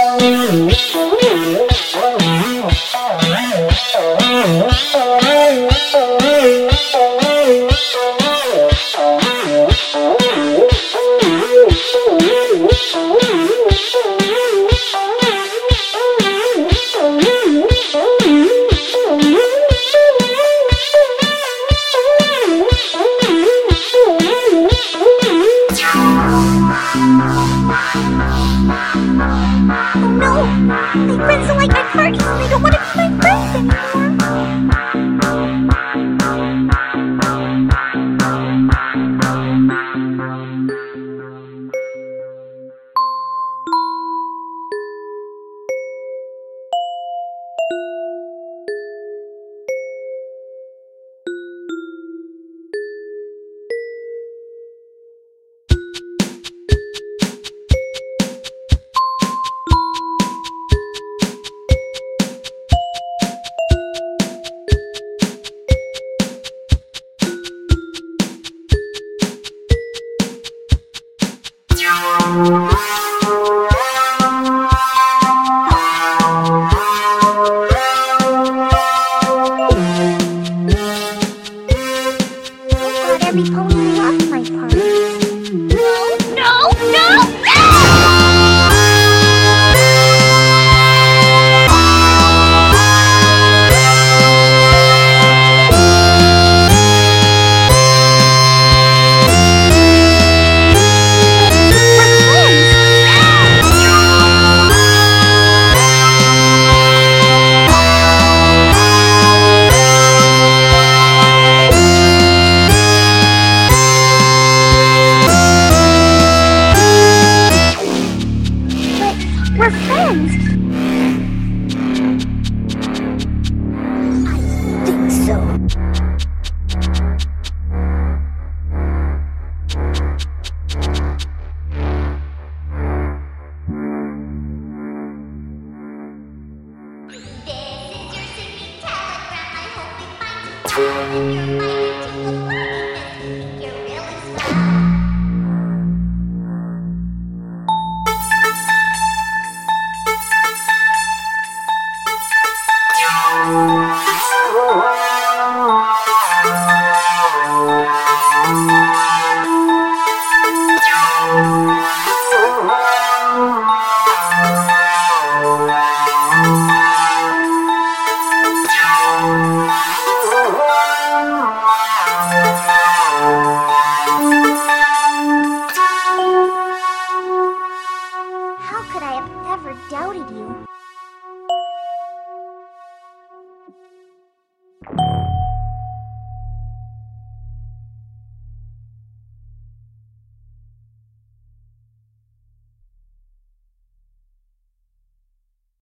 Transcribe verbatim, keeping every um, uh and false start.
My friends don't like my parties and they don't want to be my friends anymore. Every pony loves my party. No, no, no, we're friends. I think so. How could I have ever doubted you?